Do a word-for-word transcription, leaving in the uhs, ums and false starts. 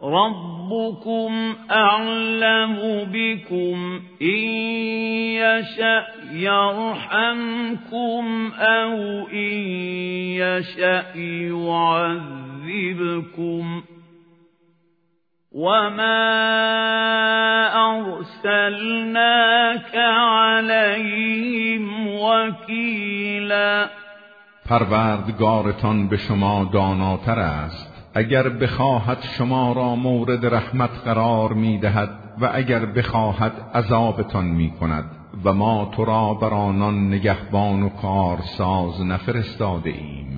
ربكم أعلم بكم إن يشأ يرحمكم أو إن يشأ يعذبكم وما أرسلناك عليهم وكيلا. پروردگارتان به شما داناتر است. اگر بخواهد شما را مورد رحمت قرار می دهد و اگر بخواهد عذابتان می کند و ما تو را بر آنان نگهبان و کارساز نفرستاده ایم.